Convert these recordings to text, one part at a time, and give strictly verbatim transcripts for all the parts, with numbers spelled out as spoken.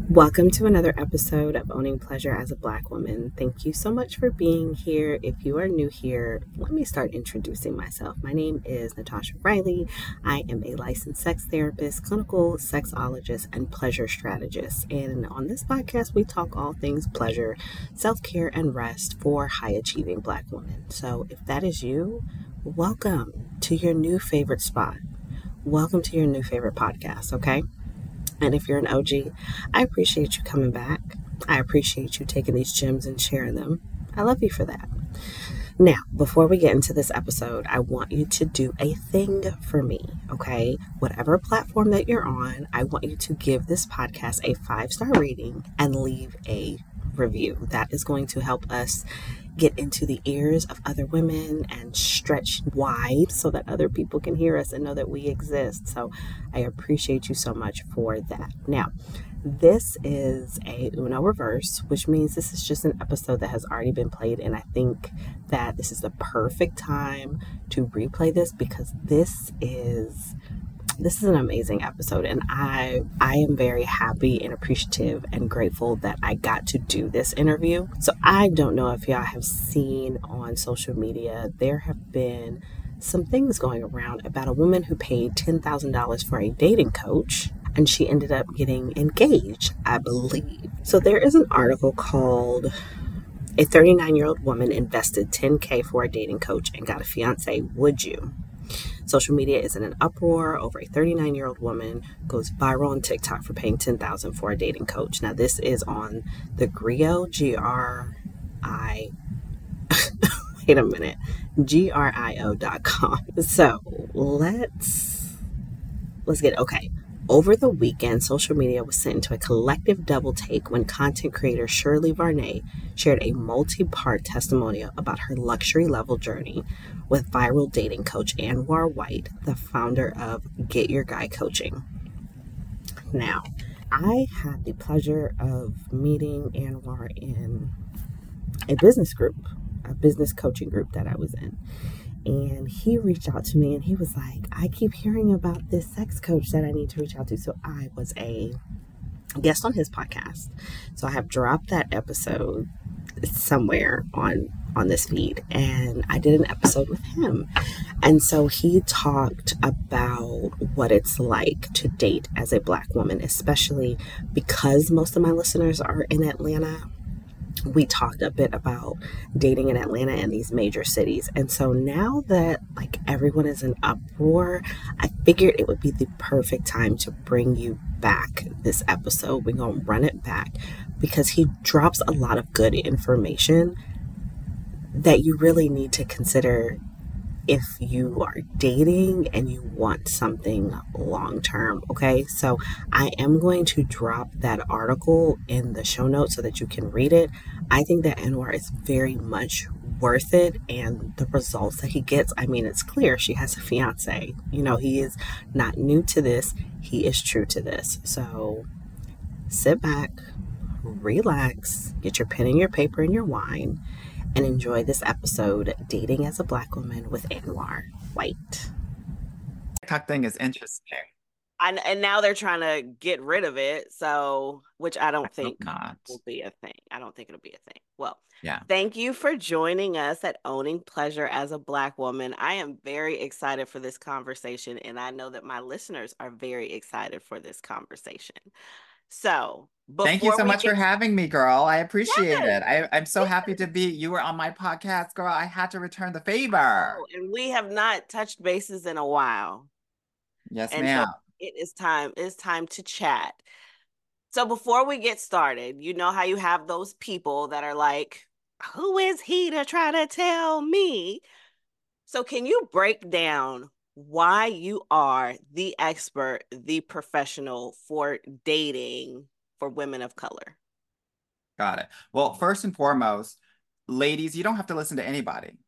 Welcome to another episode of Owning Pleasure as a Black Woman. Thank you so much for being here. If you are new here, let me start introducing myself. My name is Natasha Riley. I am a licensed sex therapist, clinical sexologist, and pleasure strategist. And on this podcast, we talk all things pleasure, self-care, and rest for high-achieving Black women. So if that is you, welcome to your new favorite spot. Welcome to your new favorite podcast, okay? And if you're an O G, I appreciate you coming back. I appreciate you taking these gems and sharing them. I love you for that. Now, before we get into this episode, I want you to do a thing for me, okay? Whatever platform that you're on, I want you to give this podcast a five-star rating and leave a review. That is going to help us get into the ears of other women and stretch wide so that other people can hear us and know that we exist. So I appreciate you so much for that. Now, this is a Uno reverse, which means this is just an episode that has already been played. And I think that this is the perfect time to replay this because this is This is an amazing episode, and I I am very happy and appreciative and grateful that I got to do this interview. So I don't know if y'all have seen on social media, there have been some things going around about a woman who paid ten thousand dollars for a dating coach, and she ended up getting engaged, I believe. So there is an article called "A thirty-nine-Year-Old Woman Invested ten K for a Dating Coach and Got a Fiance, Would You?" Social media is in an uproar over a thirty-nine-year-old woman goes viral on TikTok for paying ten thousand dollars for a dating coach. Now, this is on the Grio, G R I, wait a minute, G R I O dot com. So let's, let's get, okay. Over the weekend, social media was sent into a collective double take when content creator Shirley Varney shared a multi-part testimonial about her luxury level journey with viral dating coach Anwar White, the founder of Get Your Guy Coaching. Now, I had the pleasure of meeting Anwar in a business group, a business coaching group that I was in. And he reached out to me and he was like, I keep hearing about this sex coach that I need to reach out to. So I was a guest on his podcast. So I have dropped that episode somewhere on on this feed, and I did an episode with him. And so he talked about what it's like to date as a Black woman, especially because most of my listeners are in Atlanta. We talked a bit about dating in Atlanta and these major cities. And so now that like everyone is in uproar, I figured it would be the perfect time to bring you back this episode. We're going to run it back because he drops a lot of good information that you really need to consider if you are dating and you want something long term. Okay, so I am going to drop that article in the show notes so that you can read it. I think that Anwar is very much worth it, and the results that he gets, I mean, it's clear she has a fiance. You know, he is not new to this, he is true to this. So sit back, relax, get your pen and your paper and your wine, and enjoy this episode, Dating as a Black Woman with Anwar White. TikTok thing is interesting. And, and now they're trying to get rid of it, so, which I don't I think not. will be a thing. I don't think it'll be a thing. Well, yeah. Thank you for joining us at Owning Pleasure as a Black Woman. I am very excited for this conversation, and I know that my listeners are very excited for this conversation. So, thank you so much get... for having me, girl. I appreciate yes. it. I, I'm so yes. happy to be, you were on my podcast, girl. I had to return the favor. Oh, and we have not touched bases in a while. Yes, and ma'am. So it is time, it's time to chat. So before we get started, you know how you have those people that are like, who is he to try to tell me? So can you break down why you are the expert, the professional for dating for women of color? Got it. Well, first and foremost, ladies, you don't have to listen to anybody.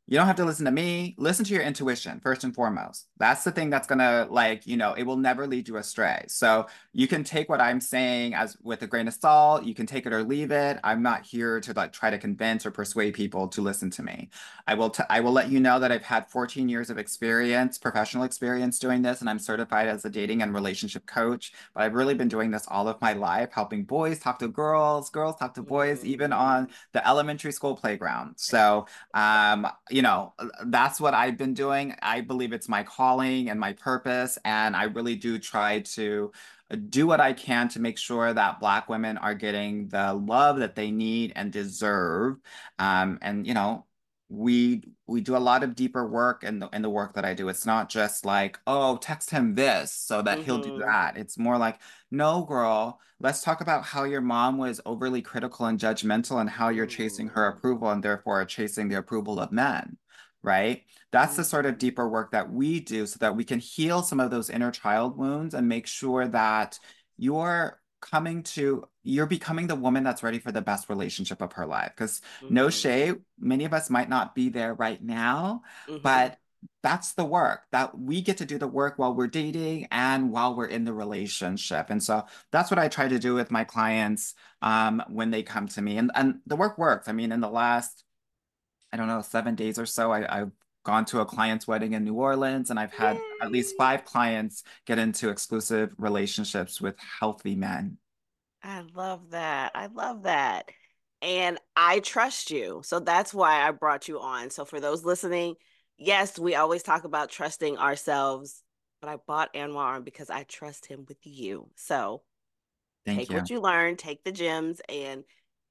You don't have to listen to me. Listen to your intuition first and foremost. That's the thing that's gonna like, you know, it will never lead you astray. So you can take what I'm saying as with a grain of salt. You can take it or leave it. I'm not here to like try to convince or persuade people to listen to me. I will t I will let you know that I've had fourteen years of experience, professional experience doing this, and I'm certified as a dating and relationship coach. But I've really been doing this all of my life, helping boys talk to girls, girls talk to boys, even on Mm-hmm. the elementary school playground. So um, you know, that's what I've been doing. I believe it's my calling and my purpose, and I really do try to do what I can to make sure that Black women are getting the love that they need and deserve. Um, and you know, we we do a lot of deeper work in the in the work that I do. It's not just like, oh, text him this so that he'll do Mm-hmm. that. It's more like, no, girl, let's talk about how your mom was overly critical and judgmental and how you're chasing her Mm-hmm. approval and therefore chasing the approval of men, right? That's the sort of Mm-hmm. deeper work that we do so that we can heal some of those inner child wounds and make sure that you're coming to, you're becoming the woman that's ready for the best relationship of her life. Because no Mm-hmm. shade, many of us might not be there right now, Mm-hmm. but that's the work that we get to do the work while we're dating and while we're in the relationship. And so that's what I try to do with my clients um, when they come to me. And, and the work works. I mean, in the last, I don't know, seven days or so, I, I've gone to a client's wedding in New Orleans, and I've had at least Yay! five clients get into exclusive relationships with healthy men. I love that. I love that. And I trust you. So that's why I brought you on. So for those listening, yes, we always talk about trusting ourselves, but I bought Anwar on because I trust him with you. So Thank take you. what you learn, take the gems and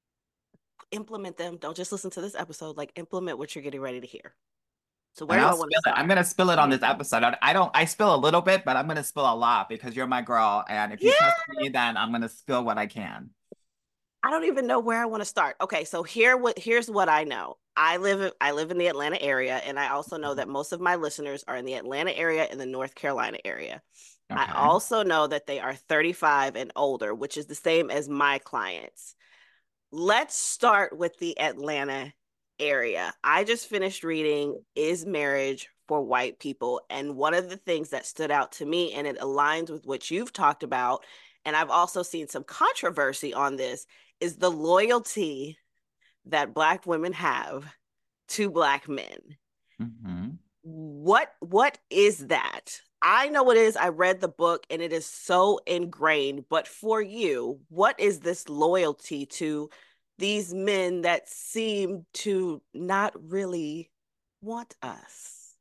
implement them. Don't just listen to this episode, like implement what you're getting ready to hear. So where And do I I'll want to spill it. start? I'm gonna spill it on Yeah. this episode. I I don't, I spill a little bit, but I'm gonna spill a lot because you're my girl. And if you trust Yeah. me, then I'm gonna spill what I can. I don't even know where I want to start. Okay, so here what here's what I know. I live I live in the Atlanta area, and I also know that most of my listeners are in the Atlanta area and the North Carolina area. I Okay. also know that they are thirty-five and older, which is the same as my clients. Let's start with the Atlanta area. I just finished reading Is Marriage for White People? And one of the things that stood out to me, and it aligns with what you've talked about, and I've also seen some controversy on this, is the loyalty that Black women have to Black men. Hmm. What what is that? I know it is. I read the book and it is so ingrained. But for you, what is this loyalty to these men that seem to not really want us?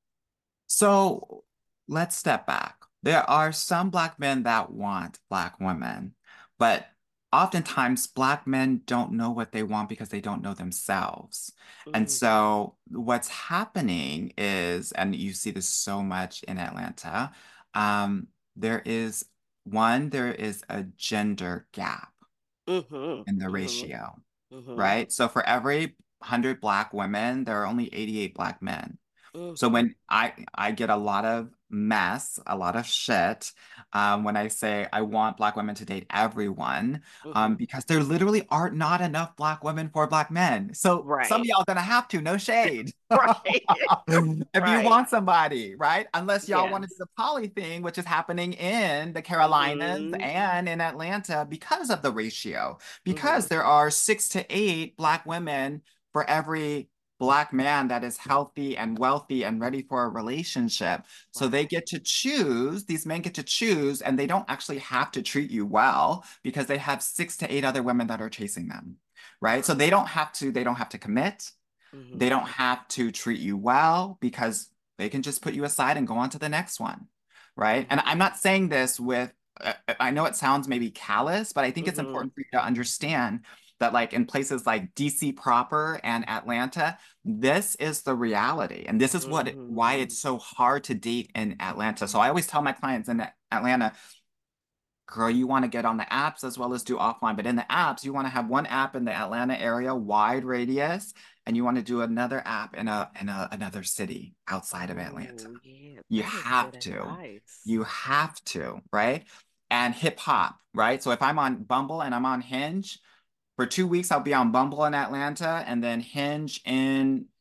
So let's step back. There are some Black men that want Black women, but oftentimes Black men don't know what they want because they don't know themselves. And Mm, so what's happening is, and you see this so much in Atlanta, um, there is one, there is a gender gap mm-hmm, in the mm-hmm, ratio, mm-hmm, right? So for every one hundred Black women, there are only eighty-eight Black men. So mm-hmm, when I I get a lot of mess, a lot of shit, um, when I say I want Black women to date everyone, mm-hmm. um, because there literally are not enough Black women for Black men. So some of Right, y'all gonna have to, no shade. right, If you right. want somebody, right? Unless y'all want to do Yes. the poly thing, which is happening in the Carolinas Mm-hmm, and in Atlanta because of the ratio, mm-hmm. because there are six to eight Black women for every Black man that is healthy and wealthy and ready for a relationship. So they Right. get to choose, these men get to choose, and they don't actually have to treat you well because they have six to eight other women that are chasing them, right? So they don't have to, they don't have to commit. They Mm-hmm, don't have to treat you well because they can just put you aside and go on to the next one, right? And I'm mm-hmm, not saying this with, uh, I know it sounds maybe callous, but I think it's mm-hmm. important for you to understand that, like in places like D C proper and Atlanta, this is the reality. And this is what it, why Mm-hmm. it's so hard to date in Atlanta. So I always tell my clients in Atlanta, girl, you want to get on the apps as well as do offline. But in the apps, you want to have one app in the Atlanta area, wide radius, and you want to do another app in a in a, another city outside of Atlanta. Oh, yeah, You that is good have to. advice. You have to, right? And hip hop, right? So if I'm on Bumble and I'm on Hinge, for two weeks, I'll be on Bumble in Atlanta and then Hinge in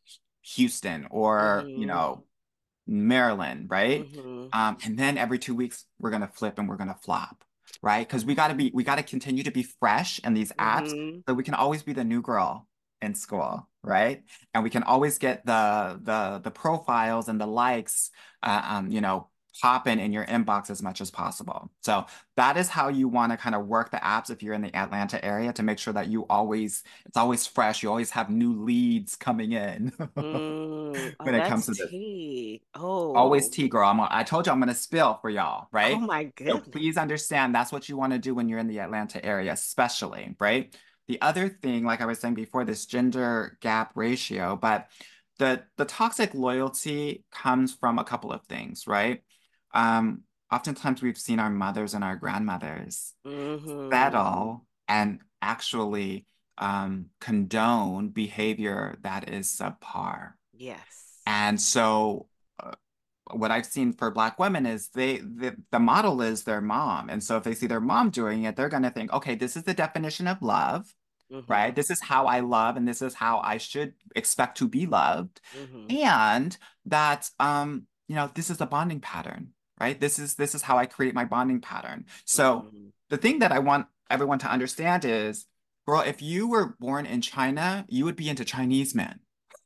Houston or, you Mm-hmm. know, Maryland, right? Mm-hmm. Um, and then every two weeks we're gonna flip and we're gonna flop, right? Because we gotta be we gotta continue to be fresh in these apps Mm-hmm. so we can always be the new girl in school, right? And we can always get the the the profiles and the likes, uh, um, you know, popping in your inbox as much as possible. So that is how you want to kind of work the apps if you're in the Atlanta area to make sure that you always it's always fresh. You always have new leads coming in Mm. Oh, when it comes that's to this. tea. Always Oh. tea, girl. I'm, I told you I'm going to spill for y'all, Oh right? my So goodness. please understand that's what you want to do when you're in the Atlanta area, especially, right? The other thing, like I was saying before, this gender gap ratio, but the the toxic loyalty comes from a couple of things, right? Um, Oftentimes we've seen our mothers and our grandmothers Mm-hmm. settle and actually um, condone behavior that is subpar. Yes. And so uh, what I've seen for Black women is they the, the model is their mom. And so if they see their mom doing it, they're going to think, okay, this is the definition of love, Mm-hmm. right? This is how I love and this is how I should expect to be loved. Mm-hmm. And that um, you know, this is a bonding pattern, right? This is this is how I create my bonding pattern. So Mm-hmm. the thing that I want everyone to understand is, girl, if you were born in China, you would be into Chinese men.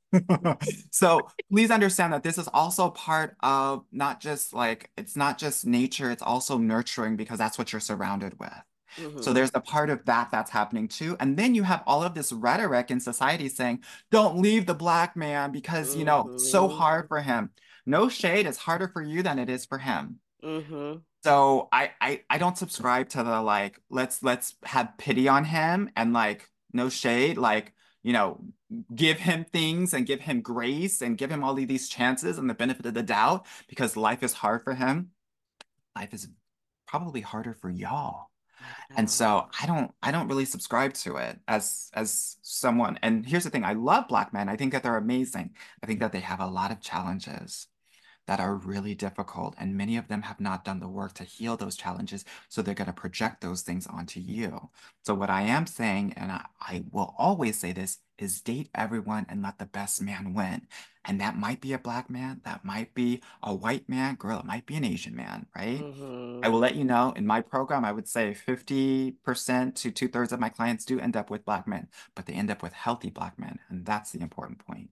So please understand that this is also part of not just like it's not just nature, it's also nurturing because that's what you're surrounded with. So Mm-hmm. there's the part of that that's happening too. And then you have all of this rhetoric in society saying, don't leave the black man because, you know, it's so Mm-hmm. hard for him. No shade, it's harder for you than it is for him. Mm-hmm. So I, I I don't subscribe to the like let's let's have pity on him and like no shade like you know give him things and give him grace and give him all of these chances and the benefit of the doubt because life is hard for him. Life is probably harder for y'all. I And know. so I don't I don't really subscribe to it as as someone. And here's the thing, I love black men. I think that they're amazing. I think that they have a lot of challenges that are really difficult, and many of them have not done the work to heal those challenges, so they're going to project those things onto you. So what I am saying, and I, I will always say this, is date everyone and let the best man win. And that might be a black man, that might be a white man, girl, it might be an Asian man, right? I Mm-hmm. will let you know in my program, I would say fifty percent to two thirds of my clients do end up with black men, but they end up with healthy black men. And that's the important point.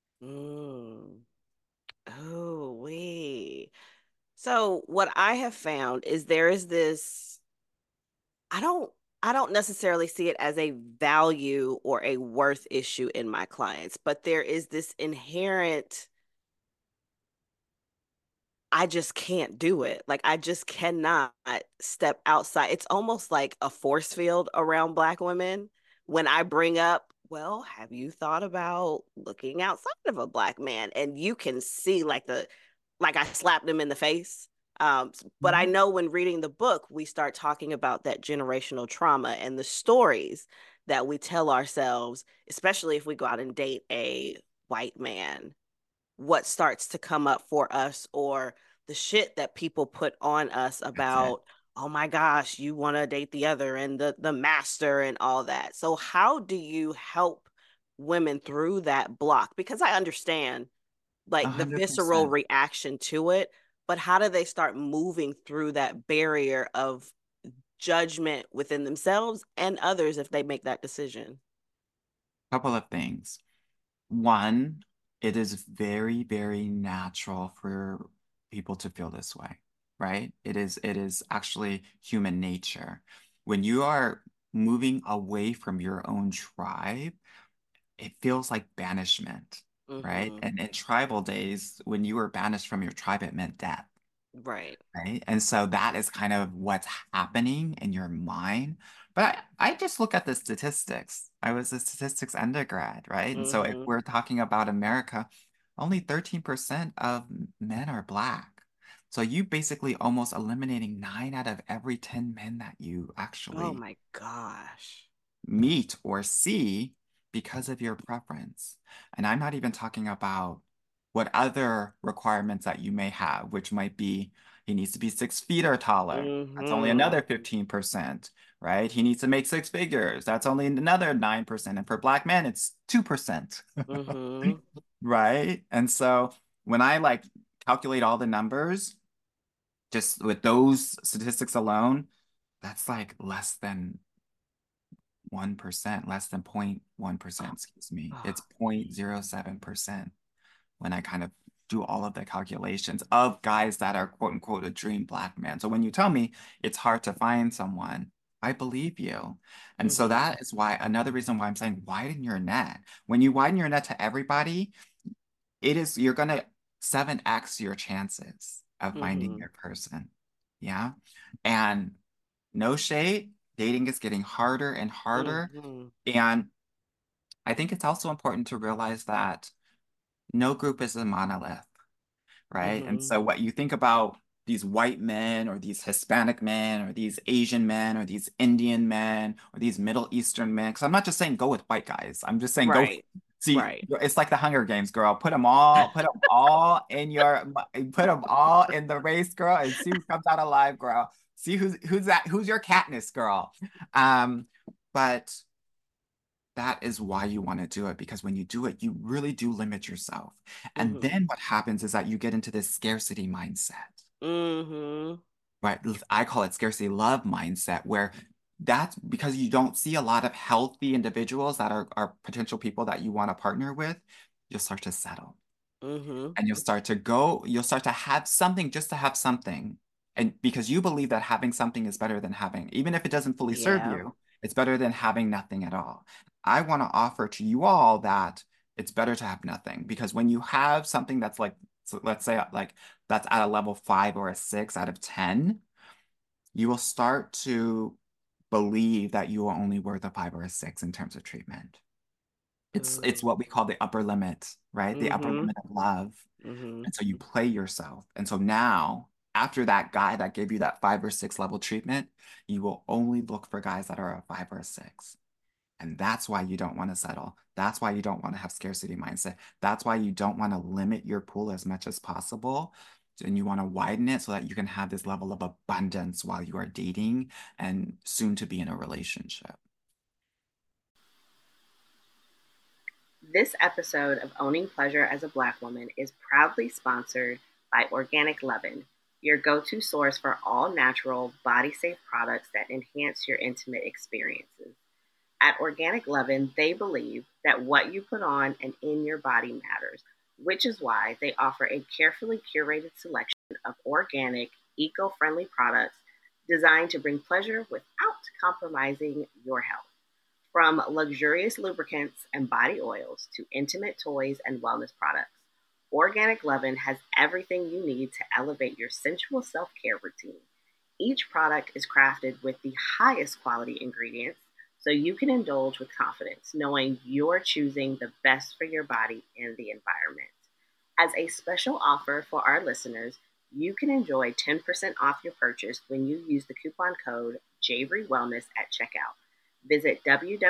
Mm. Oh, wait. So what I have found is there is this, I don't I don't necessarily see it as a value or a worth issue in my clients, but there is this inherent I just can't do it. Like I just cannot step outside. It's almost like a force field around Black women when I bring up, well, have you thought about looking outside of a Black man? And you can see like the like I slapped them in the face. Um, but I Mhm. know when reading the book, we start talking about that generational trauma and the stories that we tell ourselves, especially if we go out and date a white man, what starts to come up for us or the shit that people put on us That's it. about, oh my gosh, you want to date the other and the the master and all that. So how do you help women through that block? Because I understand A like the hundred visceral percent. reaction to it, but how do they start moving through that barrier of judgment within themselves and others if they make that decision? Couple of things. One, it is very, very natural for people to feel this way, right? It is, it is actually human nature. When you are moving away from your own tribe, it feels like banishment, right? Mm-hmm. And in tribal days, when you were banished from your tribe, it meant death. Right. Right. And so that is kind of what's happening in your mind. But I, I just look at the statistics. I was a statistics undergrad, right? And so if Mm-hmm. we're talking about America, only thirteen percent of men are Black. So you basically almost eliminating nine out of every ten men that you Oh actually my gosh. meet or see because of your preference. And I'm not even talking about what other requirements that you may have, which might be he needs to be six feet or taller. That's only Mm-hmm. another fifteen percent, right? He needs to make six figures. That's only another nine percent. And for Black men, it's two percent, Mm-hmm. right? And so when I like calculate all the numbers, just with those statistics alone, that's like less than one percent, less than zero point one percent, excuse me. It's zero point zero seven percent when I kind of do all of the calculations of guys that are quote unquote a dream Black man. So when you tell me it's hard to find someone, I believe you. And so Mm-hmm. that is why another reason why I'm saying widen your net. When you widen your net to everybody, it is you're gonna seven x your chances of finding Mm-hmm. your person. Yeah. And no shade, dating is getting harder and harder. Mm-hmm. And I think it's also important to realize that no group is a monolith, right? And Mm-hmm. so what you think about these white men or these Hispanic men or these Asian men or these Indian men or these Middle Eastern men, because I'm not just saying go with white guys. I'm just saying go Right. see, Right. it's like the Hunger Games, girl. Put them all, put them all in your, put them all in the race, girl, and see who comes out alive, girl. See who's who's that, who's your Katniss, girl. Um, but that is why you want to do it, because when you do it, you really do limit yourself. And Mm-hmm. then what happens is that you get into this scarcity mindset, Mm-hmm. right? I call it scarcity love mindset, where that's because you don't see a lot of healthy individuals that are, are potential people that you want to partner with, you'll start to settle Mm-hmm. and you'll start to go, you'll start to have something just to have something. And because you believe that having something is better than having, even if it doesn't fully serve Yeah. you, it's better than having nothing at all. I want to offer to you all that it's better to have nothing, because when you have something that's like, so let's say like that's at a level five or a six out of ten, you will start to believe that you are only worth a five or a six in terms of treatment. It's it's what we call the upper limit, right? The upper Mm-hmm. limit of love. Mm-hmm. And so you play yourself. And so now, after that guy that gave you that five or six level treatment, you will only look for guys that are a five or a six. And that's why you don't want to settle. That's why you don't want to have scarcity mindset. That's why you don't want to limit your pool as much as possible. And you want to widen it so that you can have this level of abundance while you are dating and soon to be in a relationship. This episode of Owning Pleasure as a Black Woman is proudly sponsored by Organic Lovin', your go-to source for all natural, body-safe products that enhance your intimate experiences. At Organic Lovin', they believe that what you put on and in your body matters, which is why they offer a carefully curated selection of organic, eco-friendly products designed to bring pleasure without compromising your health. From luxurious lubricants and body oils to intimate toys and wellness products, Organic Lovin' has everything you need to elevate your sensual self-care routine. Each product is crafted with the highest quality ingredients so you can indulge with confidence, knowing you're choosing the best for your body and the environment. As a special offer for our listeners, you can enjoy ten percent off your purchase when you use the coupon code JAVRYWellness at checkout. Visit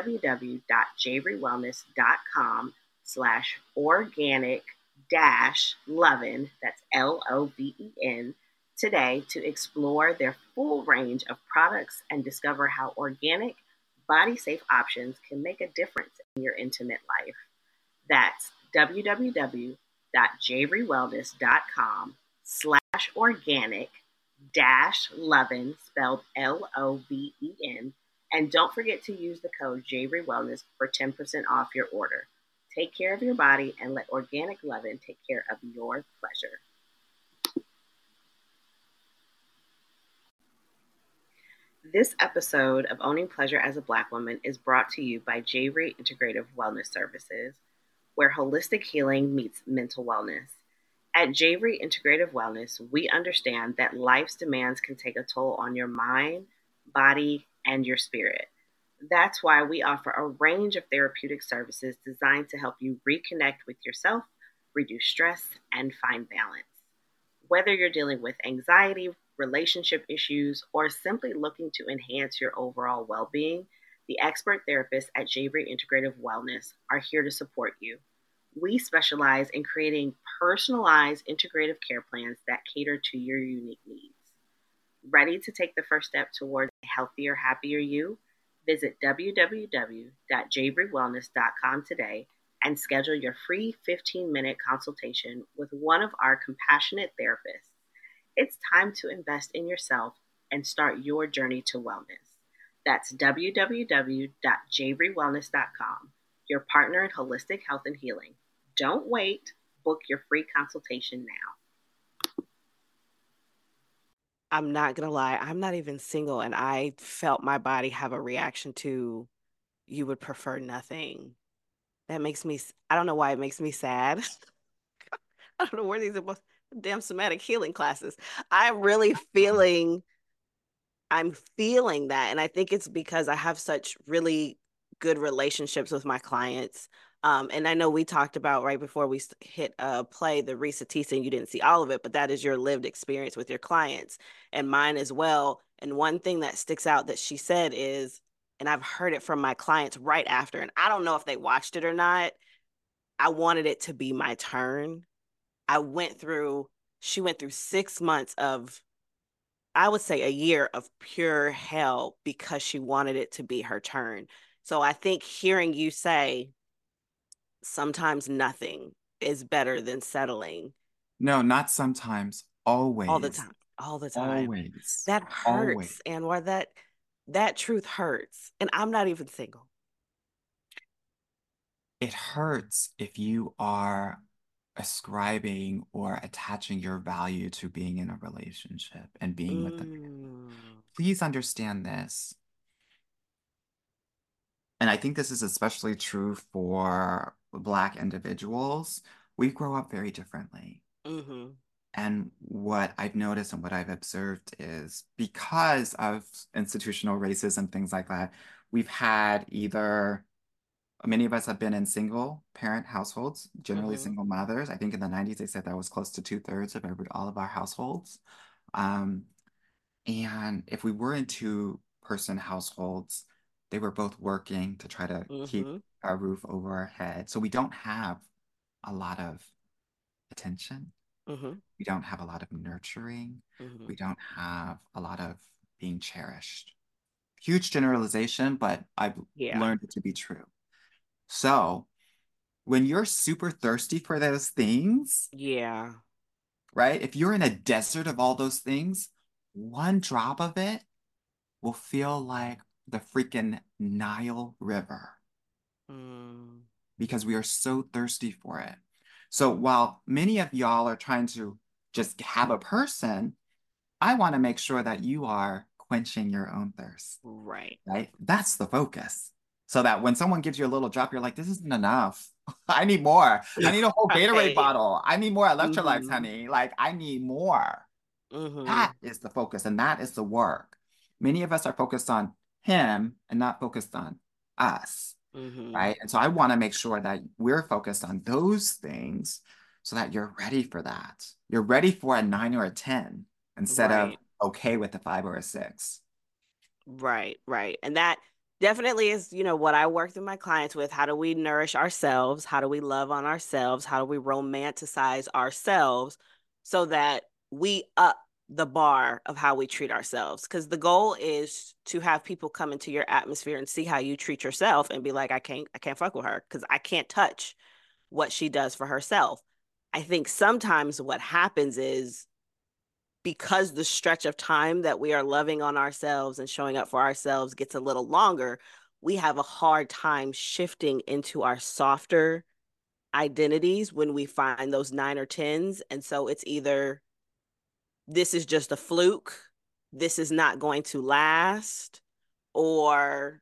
www.javrywellness.com slash organic dash lovin, that's L O V E N, today to explore their full range of products and discover how organic, body-safe options can make a difference in your intimate life. That's www.javrywellness.com slash organic dash lovin, spelled L O V E N, and don't forget to use the code JAVRYWellness for ten percent off your order. Take care of your body and let Organic Lovin' take care of your pleasure. This episode of Owning Pleasure as a Black Woman is brought to you by Javery Integrative Wellness Services, where holistic healing meets mental wellness. At Javery Integrative Wellness, we understand that life's demands can take a toll on your mind, body, and your spirit. That's why we offer a range of therapeutic services designed to help you reconnect with yourself, reduce stress, and find balance. Whether you're dealing with anxiety, relationship issues, or simply looking to enhance your overall well being, the expert therapists at Javery Integrative Wellness are here to support you. We specialize in creating personalized integrative care plans that cater to your unique needs. Ready to take the first step towards a healthier, happier you? Visit w w w dot javery wellness dot com today and schedule your free fifteen minute consultation with one of our compassionate therapists. It's time to invest in yourself and start your journey to wellness. That's w w w dot javery wellness dot com, your partner in holistic health and healing. Don't wait. Book your free consultation now. I'm not going to lie, I'm not even single, and I felt my body have a reaction to you would prefer nothing. That makes me, I don't know why it makes me sad. I don't know where these are damn somatic healing classes. I'm really feeling, I'm feeling that. And I think it's because I have such really good relationships with my clients. Um, and I know we talked about right before we hit uh, play the Risa Tisa, and you didn't see all of it, but that is your lived experience with your clients and mine as well. And one thing that sticks out that she said is, and I've heard it from my clients right after, and I don't know if they watched it or not. I wanted it to be my turn. I went through, she went through six months of, I would say a year of pure hell because she wanted it to be her turn. So I think hearing you say, sometimes nothing is better than settling No, not sometimes, all the always, time, all the time. always, That always. hurts. And where that, that truth hurts. And I'm not even single. It hurts if you are ascribing or attaching your value to being in a relationship and being with them. Mm, Please understand this. And I think this is especially true for Black individuals. We grow up very differently. mm-hmm, And what I've noticed and what I've observed is because of institutional racism, things like that, we've had either many of us have been in single parent households, generally mm-hmm, single mothers. I think in the nineties, they said that was close to two thirds of every, all of our households. Um, and if we were in two person households, they were both working to try to keep mm-hmm, a roof over our head. So we don't have a lot of attention. mm-hmm, We don't have a lot of nurturing. mm-hmm. We don't have a lot of being cherished. Huge generalization, but I've Yeah. learned it to be true. So when you're super thirsty for those things, Yeah. right? If you're in a desert of all those things, one drop of it will feel like the freaking Nile River Mm, because we are so thirsty for it. So while many of y'all are trying to just have a person, I want to make sure that you are quenching your own thirst, right. right? That's the focus. So that when someone gives you a little drop, you're like, this isn't enough. I need more. I need a whole Gatorade Right. bottle. I need more electrolytes, Mm-hmm. honey. Like, I need more. Mm-hmm. That is the focus and that is the work. Many of us are focused on him and not focused on us, Mm-hmm. right? And so I want to make sure that we're focused on those things so that you're ready for that. You're ready for a nine or a ten instead of Right. okay with a five or a six. Right. Right. And that definitely is, you know, what I work with my clients with. How do we nourish ourselves? How do we love on ourselves? How do we romanticize ourselves so that we up the bar of how we treat ourselves? Because the goal is to have people come into your atmosphere and see how you treat yourself and be like, I can't, I can't fuck with her because I can't touch what she does for herself. I think sometimes what happens is because the stretch of time that we are loving on ourselves and showing up for ourselves gets a little longer, we have a hard time shifting into our softer identities when we find those nine or tens. And so it's either this is just a fluke, this is not going to last, or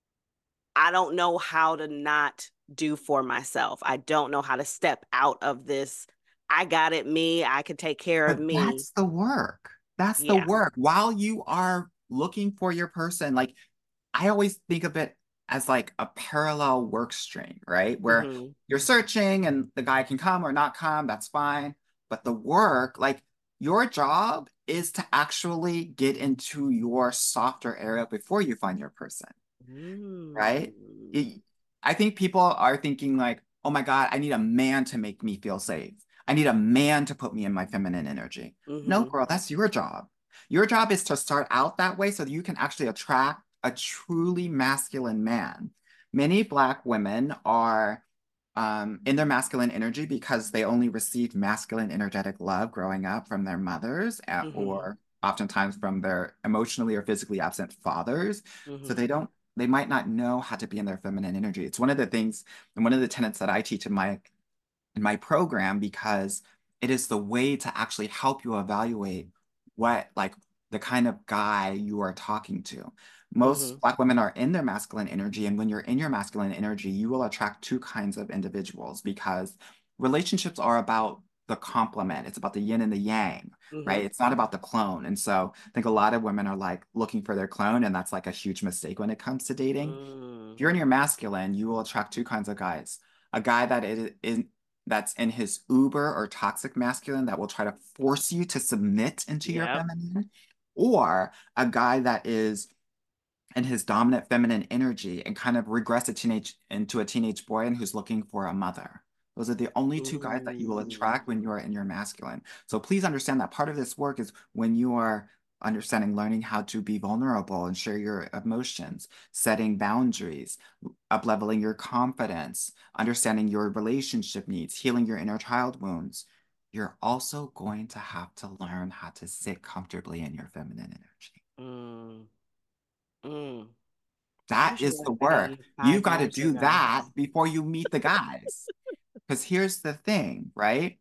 I don't know how to not do for myself. I don't know how to step out of this. I got it, me. I can take care of But me. that's the work. That's the Yeah. work. While you are looking for your person, like I always think of it as like a parallel work stream, right? Where Mm-hmm. you're searching and the guy can come or not come, that's fine. But the work, like your job is to actually get into your softer area before you find your person, right? Mm. It- I think people are thinking like, oh my God, I need a man to make me feel safe. I need a man to put me in my feminine energy. No, Mm-hmm. girl, that's your job. Your job is to start out that way so that you can actually attract a truly masculine man. Many Black women are um, in their masculine energy because they only received masculine energetic love growing up from their mothers at, Mm-hmm. or oftentimes from their emotionally or physically absent fathers. So Mm-hmm. they don't, they might not know how to be in their feminine energy. It's one of the things and one of the tenets that I teach in my in my program because it is the way to actually help you evaluate what like the kind of guy you are talking to. Mm-hmm. Most Black women are in their masculine energy, and when you're in your masculine energy, you will attract two kinds of individuals because relationships are about the complement. It's about the yin and the yang, Mm-hmm. right? It's not about the clone. And so I think a lot of women are like looking for their clone, and that's like a huge mistake when it comes to dating. Mm. If you're in your masculine, you will attract two kinds of guys. A guy that is, is that's in his uber or toxic masculine that will try to force you to submit into your Yep. feminine, or a guy that is in his dominant feminine energy and kind of regress a teenage into a teenage boy and who's looking for a mother. Those are the only two guys that you will attract when Ooh. you are in your masculine. So please understand that part of this work is when you are understanding, learning how to be vulnerable and share your emotions, setting boundaries, up-leveling your confidence, understanding your relationship needs, healing your inner child wounds. You're also going to have to learn how to sit comfortably in your feminine energy. Mm. Mm. I That wish I is would the have met work. you You five got to years do ago. that before you meet the guys. Because here's the thing, right?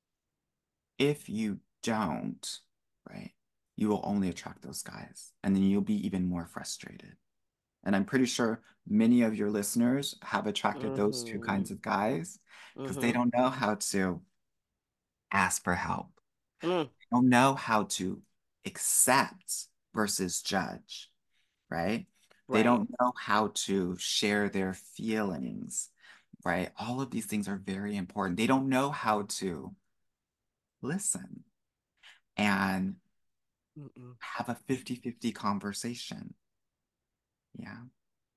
If you don't, right, you will only attract those guys. And then you'll be even more frustrated. And I'm pretty sure many of your listeners have attracted those two Mm-hmm. kinds of guys because they Mm-hmm. don't know how to ask for help. Mm. They don't know how to accept versus judge, right? They Right. don't know how to share their feelings, right? All of these things are very important. They don't know how to listen and Mm-mm. have a fifty-fifty conversation. Yeah.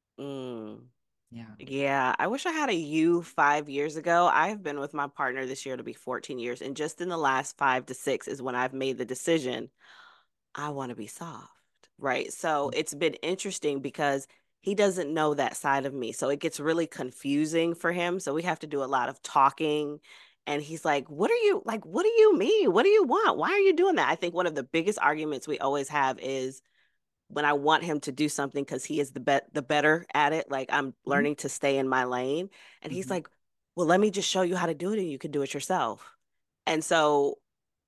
Mm. Yeah. Yeah, I wish I had a you five years ago. I've been with my partner this year to be fourteen years, and just in the last five to six is when I've made the decision I want to be soft, right? So it's been interesting because he doesn't know that side of me. So it gets really confusing for him. So we have to do a lot of talking. And he's like, what are you like? What do you mean? What do you want? Why are you doing that? I think one of the biggest arguments we always have is when I want him to do something because he is the bet the better at it. Like I'm Mhm. learning to stay in my lane. And he's Mhm. like, well, let me just show you how to do it and you can do it yourself. And so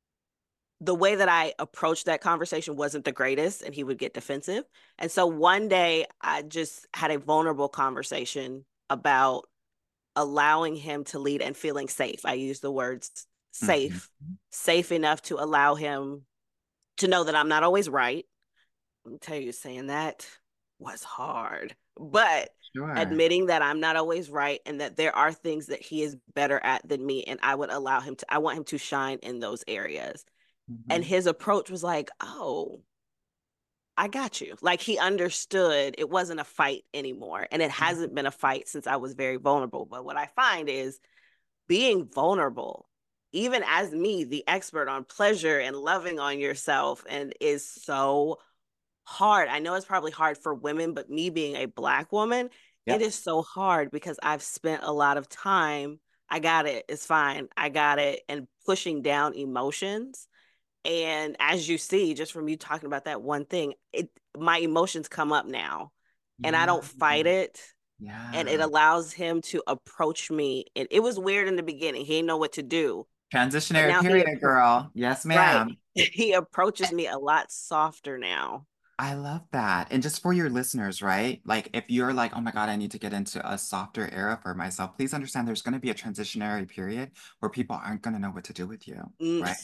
the way that I approached that conversation wasn't the greatest and he would get defensive. And so one day I just had a vulnerable conversation about allowing him to lead and feeling safe. I use the words Mhm. safe, safe enough to allow him to know that I'm not always right. Let me tell you, saying that was hard, but Sure. admitting that I'm not always right and that there are things that he is better at than me. And I would allow him to, I want him to shine in those areas. And Mhm. his approach was like, oh, I got you. Like he understood it wasn't a fight anymore. And it hasn't been a fight since I was very vulnerable. But what I find is being vulnerable, even as me, the expert on pleasure and loving on yourself, and is so hard. I know it's probably hard for women, but me being a Black woman, it Yep. is so hard because I've spent a lot of time. I got it. It's fine. I got it. And pushing down emotions. And as you see, just from you talking about that one thing, it my emotions come up now and I Yeah. don't fight it. And it Yeah. allows him to approach me. It, it was weird in the beginning. He didn't know what to do. But Transitionary now he, period, girl. Yes, right. ma'am. He approaches me a lot softer now. I love that. And just for your listeners, right? Like if you're like, oh my God, I need to get into a softer era for myself, please understand there's going to be a transitionary period where people aren't going to know what to do with you, Mm, right?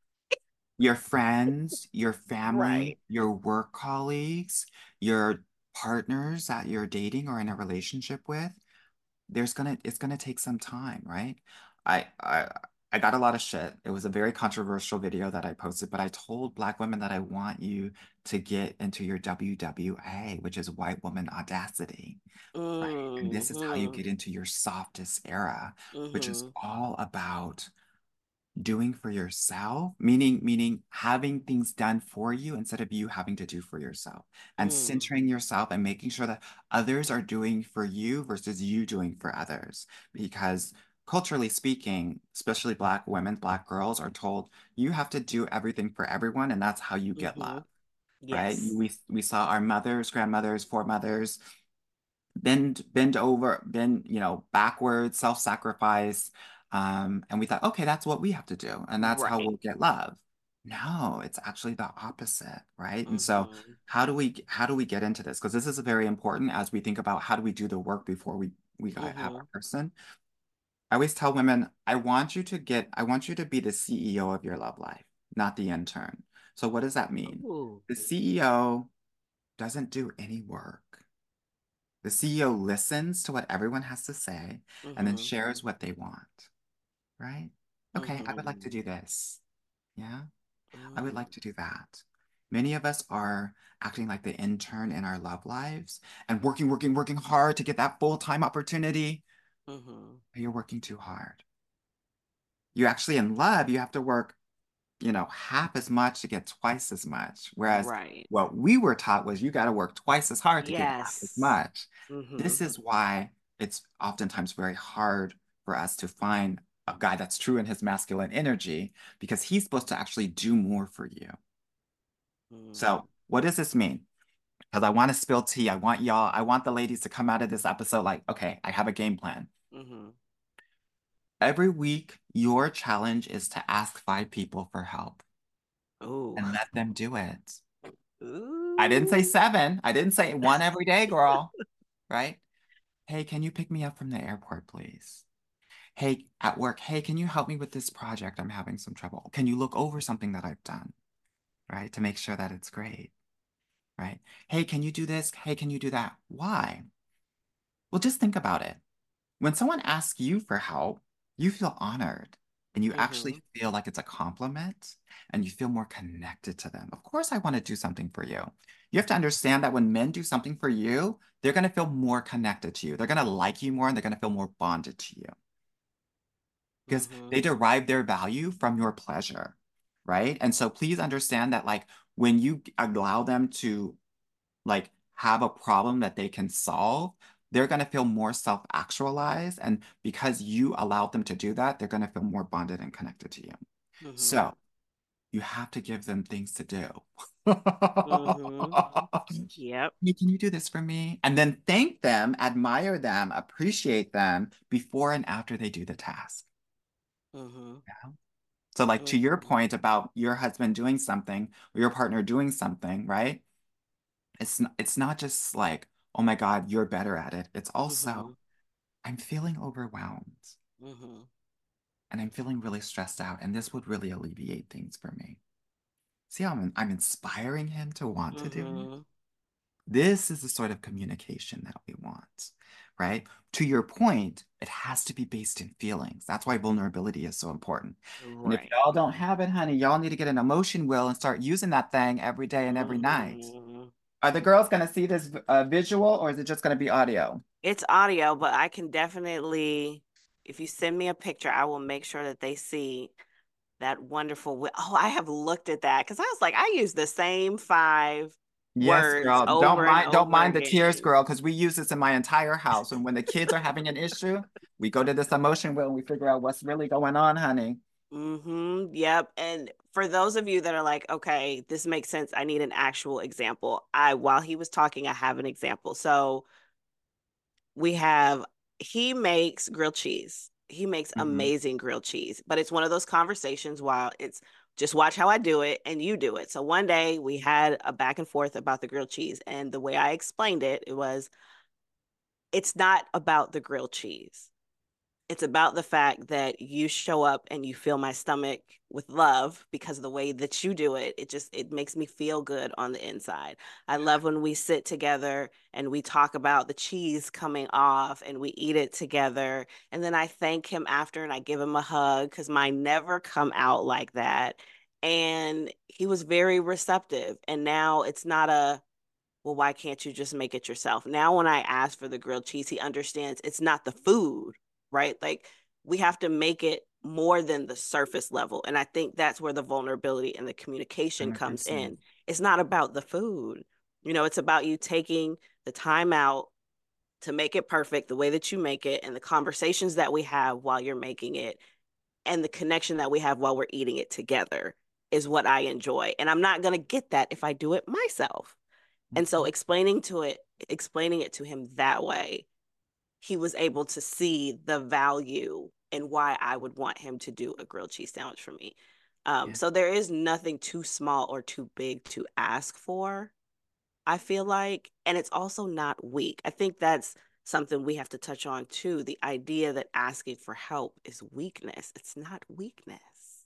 Your friends, your family, right. your work colleagues, your partners that you're dating or in a relationship with, there's gonna it's gonna take some time, right? I I I got a lot of shit. It was a very controversial video that I posted, but I told Black women that I want you to get into your W W A, which is white woman audacity, right? And this is how you Mm-hmm. get into your softest era, which is Mm-hmm. all about doing for yourself, meaning meaning having things done for you instead of you having to do for yourself, and Mm. centering yourself and making sure that others are doing for you versus you doing for others. Because culturally speaking, especially Black women, Black girls are told you have to do everything for everyone, and that's how you get Mm-hmm. love, right? Yes. We we saw our mothers, grandmothers, foremothers bend bend over, bend, you know, backwards, self-sacrifice. Um, and we thought, okay, that's what we have to do, and that's how Right. we'll get love. No, it's actually the opposite, right? And so Mm-hmm. how do we how do we get into this? Because this is very important as we think about how do we do the work before we we got- have Mm-hmm. our person. I always tell women, I want you to get, I want you to be the C E O of your love life, not the intern. So what does that mean? Ooh. The C E O doesn't do any work. The C E O listens to what everyone has to say and then Mm-hmm. shares what they want, right? Okay, I would like to Mm-hmm. do this. Yeah, I would Mm. like to do that. Many of us are acting like the intern in our love lives and working, working, working hard to get that full-time opportunity. Mm-hmm. But you're working too hard. You actually, in love, you have to work, you know, half as much to get twice as much. Whereas Right. what we were taught was you got to work twice as hard to get half as Yes. much. Mm-hmm. This is why it's oftentimes very hard for us to find a guy that's true in his masculine energy because he's supposed to actually do more for you. Mm-hmm. So, what does this mean? Because I want to spill tea. I want y'all, I want the ladies to come out of this episode like, okay, I have a game plan. Mm-hmm. Every week, your challenge is to ask five people for help Ooh. and let them do it. I didn't say Ooh. seven. I didn't say one every day, girl, right? Hey, can you pick me up from the airport, please? Hey, at work, hey, can you help me with this project? I'm having some trouble. Can you look over something that I've done, right? To make sure that it's great, right? Hey, can you do this? Hey, can you do that? Why? Well, just think about it. When someone asks you for help, you feel honored and you actually Mm-hmm. feel like it's a compliment and you feel more connected to them. Of course, I want to do something for you. You have to understand that when men do something for you, they're going to feel more connected to you. They're going to like you more and they're going to feel more bonded to you because Mm-hmm. they derive their value from your pleasure, right? And so please understand that like when you allow them to like have a problem that they can solve, they're going to feel more self-actualized. And because you allowed them to do that, they're going to feel more bonded and connected to you. Mm-hmm. So you have to give them things to do. Mm-hmm. Yep. Hey, can you do this for me? And then thank them, admire them, appreciate them before and after they do the task. Mm-hmm. Yeah. So, like to your Mm-hmm. point about your husband doing something or your partner doing something, right? It's not, it's not just like, oh my God, you're better at it. It's Mm-hmm. also, I'm feeling overwhelmed Mm-hmm. and I'm feeling really stressed out, and this would really alleviate things for me. See how I'm, I'm inspiring him to want to do it? Mm-hmm. This is the sort of communication that we want, right? To your point, it has to be based in feelings. That's why vulnerability is so important. And if Right. y'all don't have it, honey, y'all need to get an emotion wheel and start using that thing every day and every night. Mm-hmm. Are the girls going to see this uh, visual or is it just going to be audio? It's audio, but I can definitely, if you send me a picture, I will make sure that they see that wonderful. wi- Oh, I have looked at that because I was like, I use the same five Yes, words girl. Don't over and mind, don't over mind the tears, again. girl, because we use this in my entire house. And when the kids are having an issue, we go to this emotion wheel and we figure out what's really going on, honey. Mm-hmm. Yep. And for those of you that are like, okay, this makes sense. I need an actual example. I, while he was talking, I have an example. So we have, he makes grilled cheese. He makes Hmm. amazing grilled cheese, but it's one of those conversations while it's just watch how I do it and you do it. So one day we had a back and forth about the grilled cheese. And the way I explained it, it was, it's not about the grilled cheese. It's about the fact that you show up and you fill my stomach with love because of the way that you do it. It just it makes me feel good on the inside. I love when we sit together and we talk about the cheese coming off and we eat it together. And then I thank him after and I give him a hug because mine never come out like that. And he was very receptive. And now it's not a well, why can't you just make it yourself? Now, when I ask for the grilled cheese, he understands it's not the food, right? Like we have to make it more than the surface level. And I think that's where the vulnerability and the communication comes one hundred percent. in. It's not about the food. You know, it's about you taking the time out to make it perfect the way that you make it, and the conversations that we have while you're making it, and the connection that we have while we're eating it together is what I enjoy. And I'm not going to get that if I do it myself. And so Mhm. explaining to it, explaining it to him that way, he was able to see the value and why I would want him to do a grilled cheese sandwich for me. Um, Yeah. so there is nothing too small or too big to ask for, I feel like. And it's also not weak. I think that's something we have to touch on too. The idea that asking for help is weakness. It's not weakness.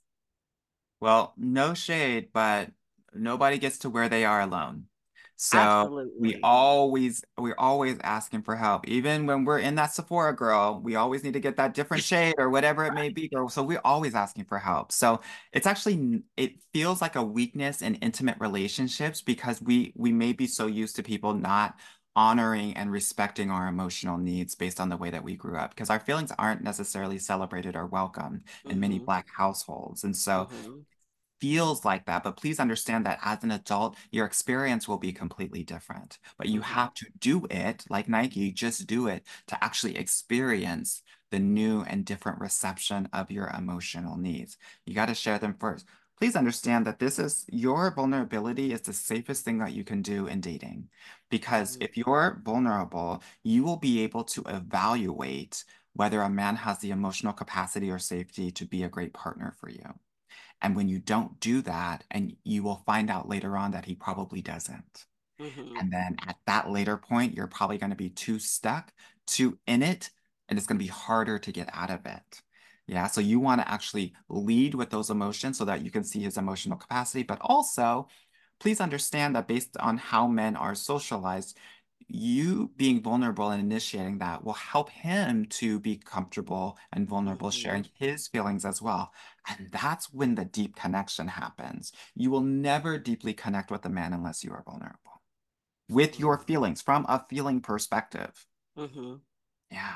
Well, no shade, but nobody gets to where they are alone. So we Absolutely. always we're always asking for help. Even when we're in that Sephora girl, we always need to get that different shade or whatever it may be, girl. So we're always asking for help. So it's actually it feels like a weakness in intimate relationships because we we may be so used to people not honoring and respecting our emotional needs based on the way that we grew up because our feelings aren't necessarily celebrated or welcomed in many Mm-hmm. Black households. And so Mm-hmm. feels like that, but please understand that as an adult, your experience will be completely different. But you Mm-hmm. have to do it like Nike, just do it to actually experience the new and different reception of your emotional needs. You got to share them first. Please understand that this is your vulnerability is the safest thing that you can do in dating. Because Mm-hmm. if you're vulnerable, you will be able to evaluate whether a man has the emotional capacity or safety to be a great partner for you. And when you don't do that, and you will find out later on that he probably doesn't. Mm-hmm. And then at that later point, you're probably going to be too stuck, too in it, and it's going to be harder to get out of it. Yeah. So you want to actually lead with those emotions so that you can see his emotional capacity, but also please understand that based on how men are socialized, you being vulnerable and initiating that will help him to be comfortable and vulnerable, Mm-hmm. sharing his feelings as well. And that's when the deep connection happens. You will never deeply connect with a man unless you are vulnerable with your feelings from a feeling perspective. Mm-hmm. Yeah,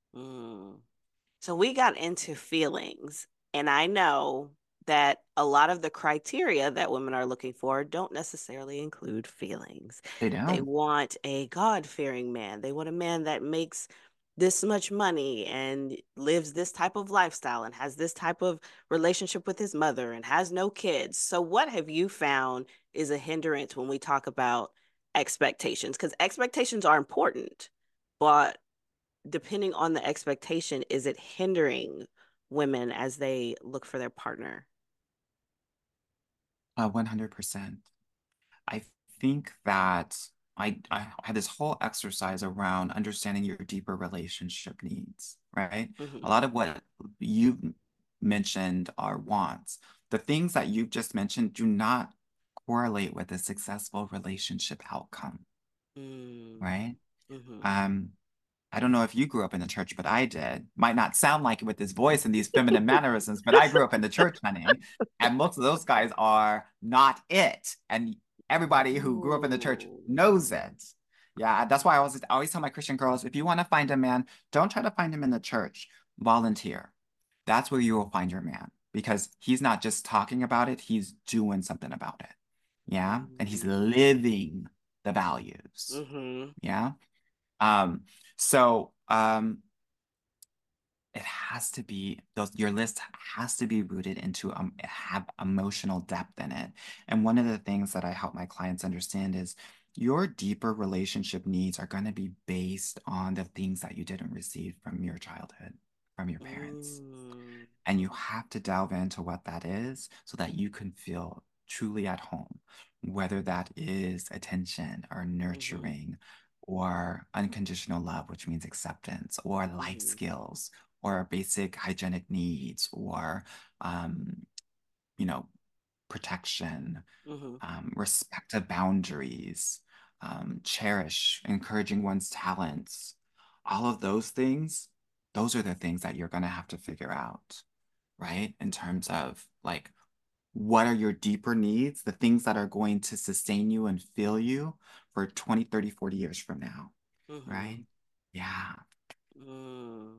Mm. So we got into feelings, and I know that a lot of the criteria that women are looking for don't necessarily include feelings. they They don't. want a God-fearing man. They want a man that makes this much money and lives this type of lifestyle and has this type of relationship with his mother and has no kids. So what have you found is a hindrance when we talk about expectations? Because expectations are important, but depending on the expectation, is it hindering women as they look for their partner? Uh, one hundred percent. I think that I, I had this whole exercise around understanding your deeper relationship needs, right? Mm-hmm. A lot of what you've mentioned are wants. The things that you've just mentioned do not correlate with a successful relationship outcome, right? Mm-hmm. Um, I don't know if you grew up in the church, but I did. Might not sound like it with this voice and these feminine mannerisms, but I grew up in the church, honey. And most of those guys are not it. And everybody who grew up in the church Ooh. knows it. Yeah, that's why I always, I always tell my Christian girls, if you want to find a man, don't try to find him in the church. Volunteer. That's where you will find your man because he's not just talking about it, he's doing something about it. Yeah. And he's living the values. Mm-hmm. Yeah. Um, so um, it has to be those your list has to be rooted into um have emotional depth in it. And one of the things that I help my clients understand is your deeper relationship needs are going to be based on the things that you didn't receive from your childhood, from your parents. Mm-hmm. And you have to delve into what that is so that you can feel truly at home, whether that is attention or Mm-hmm. nurturing or unconditional love, which means acceptance, or life Mm-hmm. skills, or basic hygienic needs, or, um, you know, protection, Mm-hmm. um, respect of boundaries, um, cherish, encouraging one's talents. All of those things, those are the things that you're going to have to figure out, right? In terms of like, what are your deeper needs, the things that are going to sustain you and fill you for twenty, thirty, forty years from now, Mm-hmm. right? Yeah. Mm.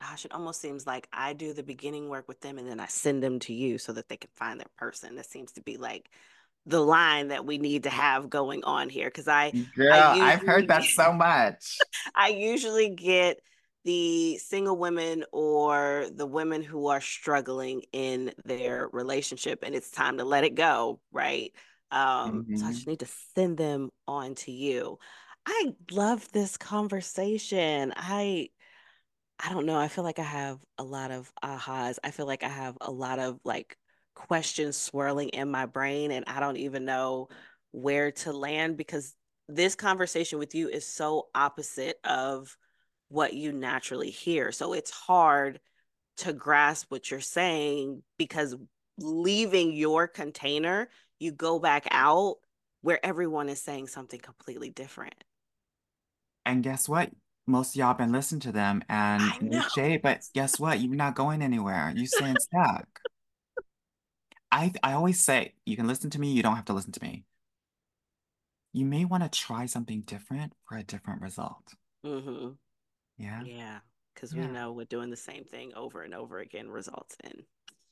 Gosh, it almost seems like I do the beginning work with them and then I send them to you so that they can find their person. That seems to be like the line that we need to have going on here because I I Girl, I've heard usually that get, so much. I usually get the single women or the women who are struggling in their relationship and it's time to let it go, right? Um, so I Mhm. just need to send them on to you. I love this conversation. I I don't know. I feel like I have a lot of ahas. I feel like I have a lot of like questions swirling in my brain, and I don't even know where to land because this conversation with you is so opposite of what you naturally hear. So it's hard to grasp what you're saying because leaving your container, you go back out where everyone is saying something completely different. And guess what? Most of y'all been listening to them and I no know. shade, but guess what? You're not going anywhere. You staying stuck. I I always say you can listen to me, you don't have to listen to me. You may want to try something different for a different result. Mm-hmm. Yeah. Yeah, because we Yeah. know what doing the same thing over and over again results in.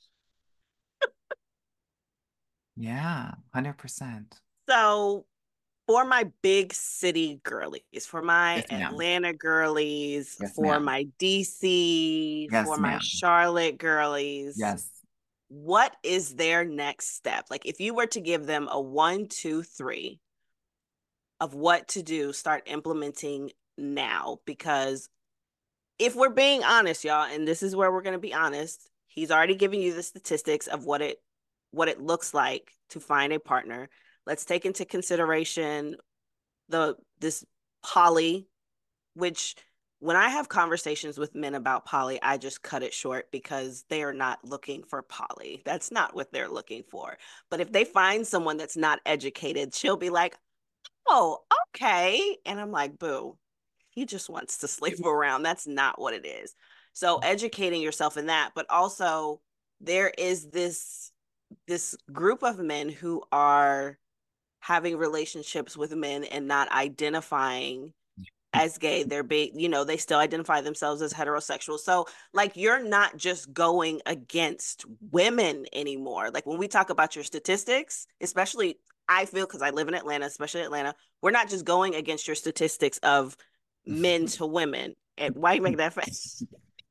Yeah. one hundred percent. So, for my big city girlies, for my Yes, ma'am. Atlanta girlies, Yes, for ma'am. my D C, for Yes, my ma'am. Charlotte girlies, Yes. what is their next step? Like, if you were to give them a one, two, three of what to do, start implementing now, because if we're being honest, y'all, and this is where we're going to be honest, he's already given you the statistics of what it what it looks like to find a partner. Let's take into consideration the this poly, which when I have conversations with men about poly, I just cut it short because they are not looking for poly. That's not what they're looking for. But if they find someone that's not educated, she'll be like, "Oh, okay." And I'm like, "Boo, he just wants to sleep around. That's not what it is." So educating yourself in that, but also there is this this group of men who are having relationships with men and not identifying as gay. They're being, you know, they still identify themselves as heterosexual. So, like, you're not just going against women anymore. Like, when we talk about your statistics, especially, I feel because I live in Atlanta, especially Atlanta, we're not just going against your statistics of men to women. And why you make that face?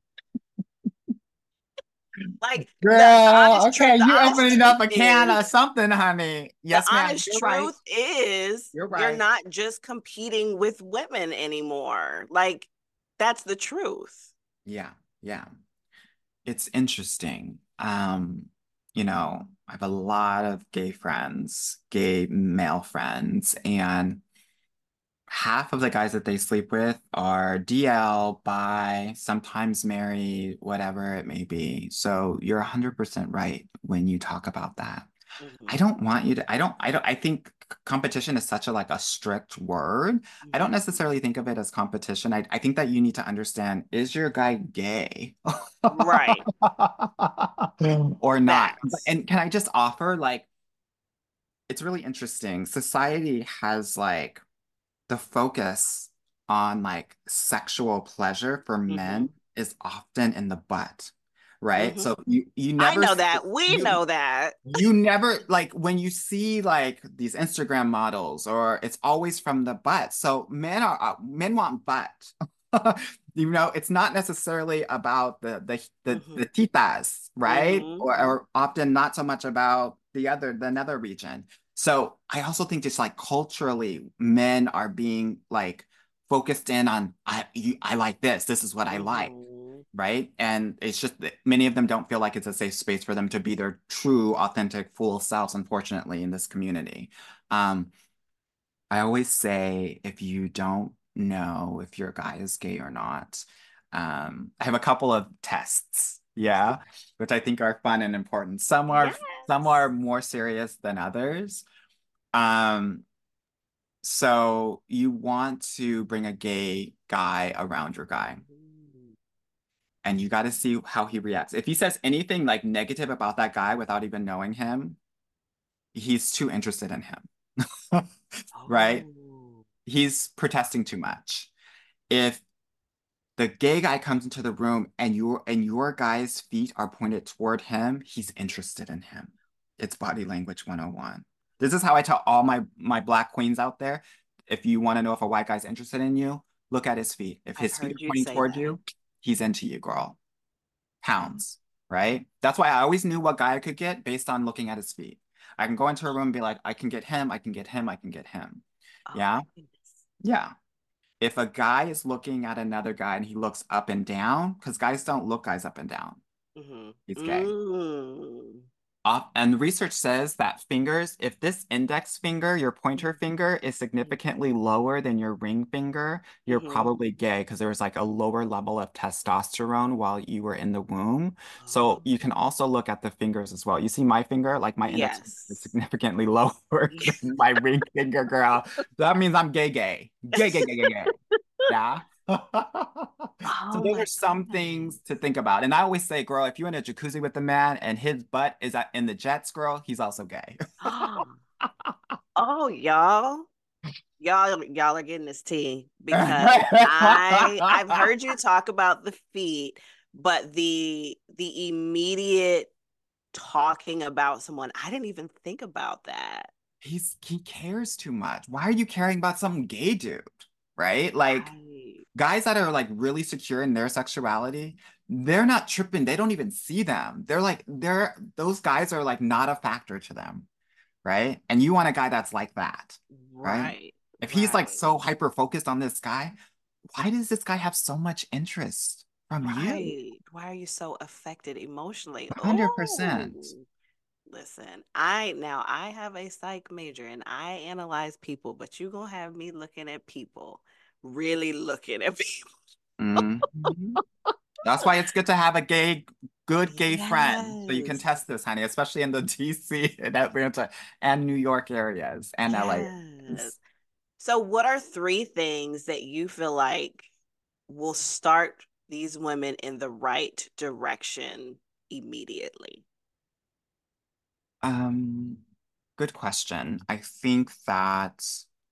Like, the, the Girl, honest truth, okay, the you honest opening truth up a can is of something, honey. the Yes, ma'am. honest You're right. truth is You're you're right. not just competing with women anymore. Like, that's the truth. Yeah, yeah. It's interesting. Um, you know, I have a lot of gay friends, gay male friends, and half of the guys that they sleep with are D L, bi, sometimes married, whatever it may be. So you're one hundred percent right when you talk about that. I Mhm. don't want you to, I don't, I don't, I think competition is such a like a strict word. I don't Mhm. necessarily think of it as competition. I, I think that you need to understand, is your guy gay? Right. Or not? Facts. And can I just offer, like, it's really interesting. Society has like the focus on like sexual pleasure for men Mhm. is often in the butt, right? Mhm. So you you I never know see, that. We you know that. you never like when you see like these Instagram models or it's always from the butt. So men are uh, men want butt. You know, it's not necessarily about the the the, the Mhm. titas, right? Mhm. Or, or often not so much about the other the nether region. So I also think just like culturally, men are being like focused in on I you, I like this. This is what I like, Mhm. right? And it's just that many of them don't feel like it's a safe space for them to be their true, authentic, full selves, unfortunately, in this community. Um, I always say if you don't know if your guy is gay or not, um, I have a couple of tests, yeah, which I think are fun and important. Some are some are Yes. more serious than others. Um, so you want to bring a gay guy around your guy, Mhm. and you got to see how he reacts. If he says anything like negative about that guy without even knowing him, he's too interested in him, right? Oh. He's protesting too much. If the gay guy comes into the room and your and your guy's feet are pointed toward him, he's interested in him. It's body language one oh one. This is how I tell all my my black queens out there. If you want to know if a white guy's interested in you, look at his feet. If I've his feet heard are you pointing say toward that. you, he's into you, girl. Pounds, right? That's why I always knew what guy I could get based on looking at his feet. I can go into a room and be like, I can get him, I can get him, I can get him. Oh Yeah. my goodness. Yeah. If a guy is looking at another guy and he looks up and down, because guys don't look guys up and down, Mm-hmm. he's gay. Mm. Off, and research says that fingers, if this index finger, your pointer finger, is significantly lower than your ring finger, you're Mm-hmm. probably gay because there was like a lower level of testosterone while you were in the womb. Oh, So you can also look at the fingers as well. You see my finger, like my index finger is yes. significantly lower than my ring finger, girl. That means I'm gay, gay, gay, gay, gay, gay, gay. Yeah. So Oh those are my some things to goodness. think about. And I always say, girl, if you're in a jacuzzi with a man and his butt is at- in the jets, girl, he's also gay. Oh, y'all. Y'all y'all are getting this tea because I I've heard you talk about the feet, but the the immediate talking about someone, I didn't even think about that. He's he cares too much. Why are you caring about some gay dude? Right? Like Right. guys that are like really secure in their sexuality, they're not tripping. They don't even see them. They're like, they're those guys are like not a factor to them, right? And you want a guy that's like that, right? Right. If he's like Right. so hyper focused on this guy, why does this guy have so much interest from you? Right. Why are you so affected emotionally? one hundred percent. Oh, listen, I now I have a psych major and I analyze people, but you gonna have me looking at people, really looking at people. Mhm. That's why it's good to have a gay, good gay friend. So you can Yes. test this, honey, especially in the D C and Atlanta and New York areas and L A. Yes. So, what are three things that you feel like will start these women in the right direction immediately? Um, Good question. I think that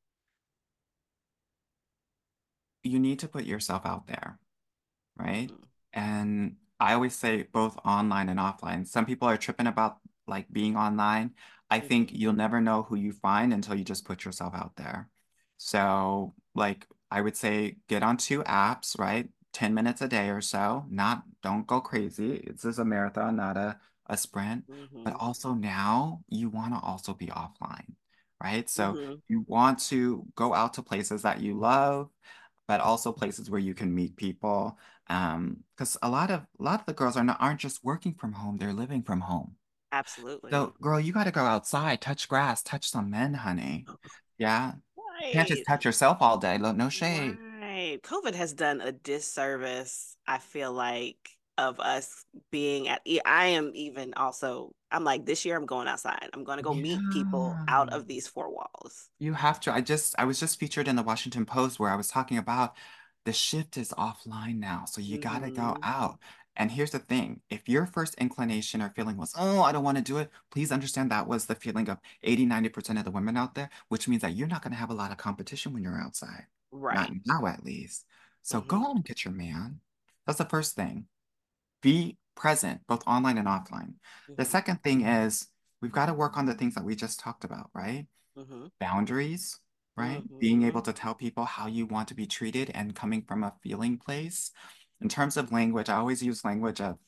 you need to put yourself out there, right? Mm-hmm. And I always say both online and offline. Some people are tripping about like being online. I think Mm-hmm. you'll never know who you find until you just put yourself out there. So, like, I would say get on two apps, right? ten minutes a day or so. Not, don't go crazy. This is a marathon, not a, a sprint. But Mm-hmm. also now you want to also be offline, right? So Mm-hmm. you want to go out to places that you love, but also places where you can meet people. Um, because a lot of a lot of the girls are not aren't just working from home, they're living from home. Absolutely. So, girl, you got to go outside, touch grass, touch some men, honey. Yeah. Can't just Right. touch yourself all day. Look, no shade. Right. COVID has done a disservice, I feel like, of us being at, e- I am even also, I'm like, this year I'm going outside. I'm going to go meet people Yeah. out of these four walls. You have to. I just I was just featured in the Washington Post where I was talking about the shift is offline now. So you gotta go Mm-hmm. out. And here's the thing, if your first inclination or feeling was, oh, I don't want to do it, please understand that was the feeling of eighty, ninety percent of the women out there, which means that you're not going to have a lot of competition when you're outside. Not Right. now, at least. So go Mm-hmm. out and get your man. That's the first thing. Be present, both online and offline. The Mm-hmm. second thing is we've got to work on the things that we just talked about, right? Mm-hmm. Boundaries, right? Being Mm-hmm. able to tell people how you want to be treated and coming from a feeling place. In terms of language, I always use language of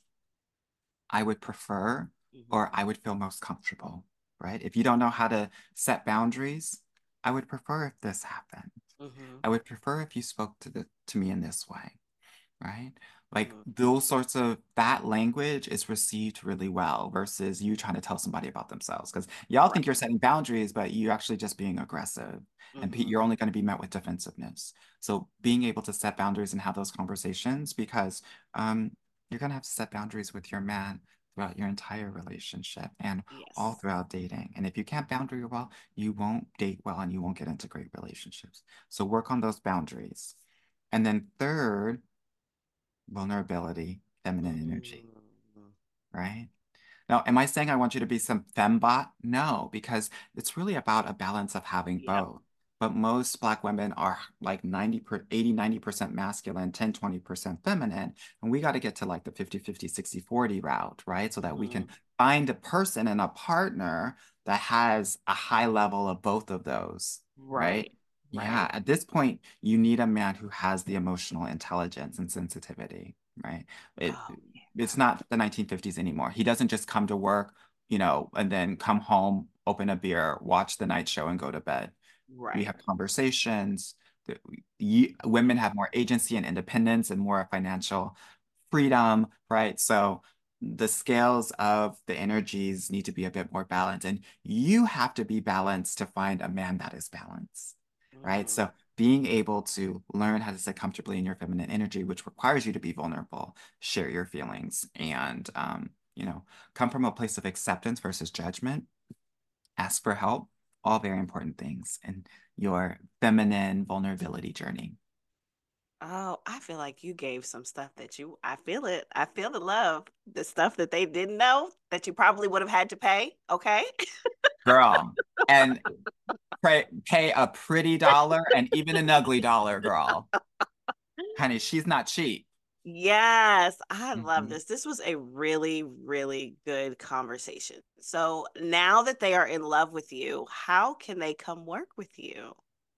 I would prefer Mm-hmm. or I would feel most comfortable, right? If you don't know how to set boundaries, I would prefer if this happened. Mm-hmm. I would prefer if you spoke to the to me in this way, right? Like Mm-hmm. those sorts of that language is received really well versus you trying to tell somebody about themselves. Because y'all think Right. you're setting boundaries, but you actually just being aggressive and pe- Mm-hmm. you're only going to be met with defensiveness. So being able to set boundaries and have those conversations because um, you're going to have to set boundaries with your man throughout your entire relationship and all Yes. throughout dating. And if you can't boundary well, you won't date well and you won't get into great relationships. So work on those boundaries. And then third, vulnerability, feminine energy, Mm-hmm. right? Now, am I saying I want you to be some fembot? No, because it's really about a balance of having Yep. both. but most Black women are like ninety per, eighty, ninety percent masculine, ten, twenty percent feminine. And we got to get to like the fifty, fifty, sixty, forty route, right? So that we can Mm, find a person and a partner that has a high level of both of those, right? right, Yeah, right. at this point, you need a man who has the emotional intelligence and sensitivity, right? It Oh, it's not the nineteen fifties anymore. He doesn't just come to work, you know, and then come home, open a beer, watch the night show, and go to bed. We right. have conversations. That we, women have more agency and independence and more financial freedom, right? So the scales of the energies need to be a bit more balanced, and you have to be balanced to find a man that is balanced, right? Mm. So being able to learn how to sit comfortably in your feminine energy, which requires you to be vulnerable, share your feelings, and um, you know, come from a place of acceptance versus judgment, ask for help, all very important things in your feminine vulnerability journey. Oh, I feel like you gave some stuff that you, I feel it. I feel the love, the stuff that they didn't know that you probably would have had to pay. Okay. Girl, and pay, pay a pretty dollar and even an ugly dollar, girl. Honey, she's not cheap. Yes, I love Mhm. this. This was a really, really good conversation. So now that they are in love with you, how can they come work with you?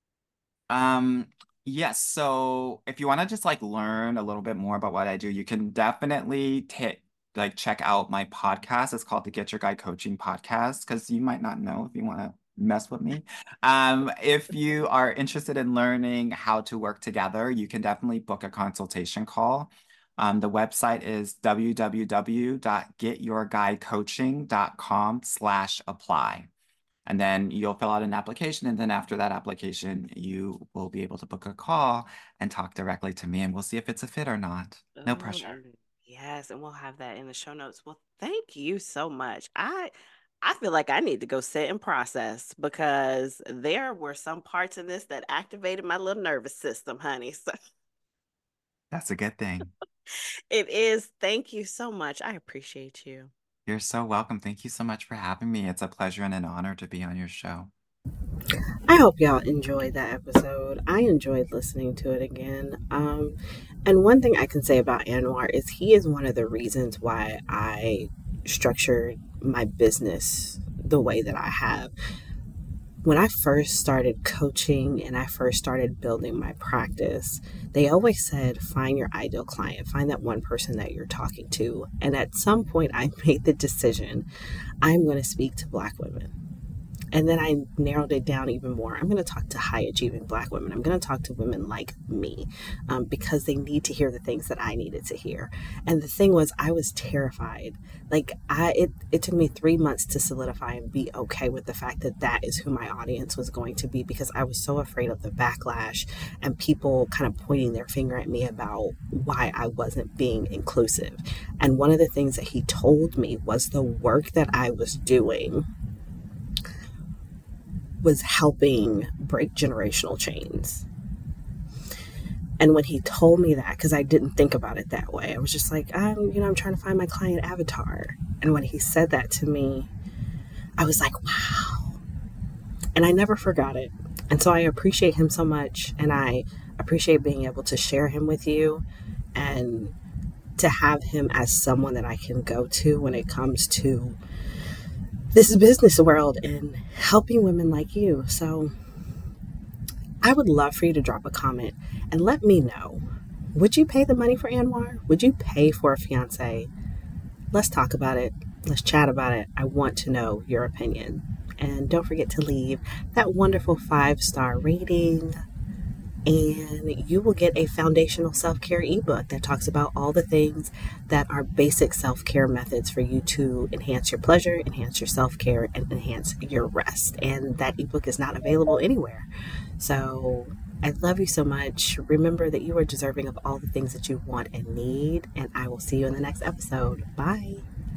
Um, yes, so if you want to just like learn a little bit more about what I do, you can definitely take like check out my podcast. It's called the Get Your Guide Coaching Podcast because you might not know if you want to mess with me. Um, if you are interested in learning how to work together, you can definitely book a consultation call. Um, the website is w w w dot get your guide coaching dot com slash apply. And then you'll fill out an application. And then after that application, you will be able to book a call and talk directly to me, and we'll see if it's a fit or not. No Oh, pressure. and yes, and we'll have that in the show notes. Well, thank you so much. I I feel like I need to go sit and process because there were some parts in this that activated my little nervous system, honey. So That's a good thing. it is. Thank you so much. I appreciate you. You're so welcome. Thank you so much for having me. It's a pleasure and an honor to be on your show. I hope y'all enjoyed that episode. I enjoyed listening to it again. Um, and one thing I can say about Anwar is he is one of the reasons why I structured my business the way that I have. When I first started coaching and I first started building my practice, they always said, find your ideal client, find that one person that you're talking to. And at some point, I made the decision I'm going to speak to Black women. And then I narrowed it down even more. I'm going to talk to high achieving Black women. I'm going to talk to women like me um, because they need to hear the things that I needed to hear. And the thing was, I was terrified. Like I, it, it took me three months to solidify and be okay with the fact that that is who my audience was going to be because I was so afraid of the backlash and people kind of pointing their finger at me about why I wasn't being inclusive. And one of the things that he told me was the work that I was doing was helping break generational chains. And when he told me that, because I didn't think about it that way, I was just like, I'm, you know, I'm trying to find my client avatar. And when he said that to me, I was like, wow. And I never forgot it. And so I appreciate him so much. And I appreciate being able to share him with you and to have him as someone that I can go to when it comes to this business world and helping women like you. So I would love for you to drop a comment and let me know. Would you pay the money for Anwar? Would you pay for a fiance? Let's talk about it. Let's chat about it. I want to know your opinion. And don't forget to leave that wonderful five star rating. And you will get a foundational self care ebook that talks about all the things that are basic self care methods for you to enhance your pleasure, enhance your self care, and enhance your rest. And that ebook is not available anywhere. So I love you so much. Remember that you are deserving of all the things that you want and need. And I will see you in the next episode. Bye.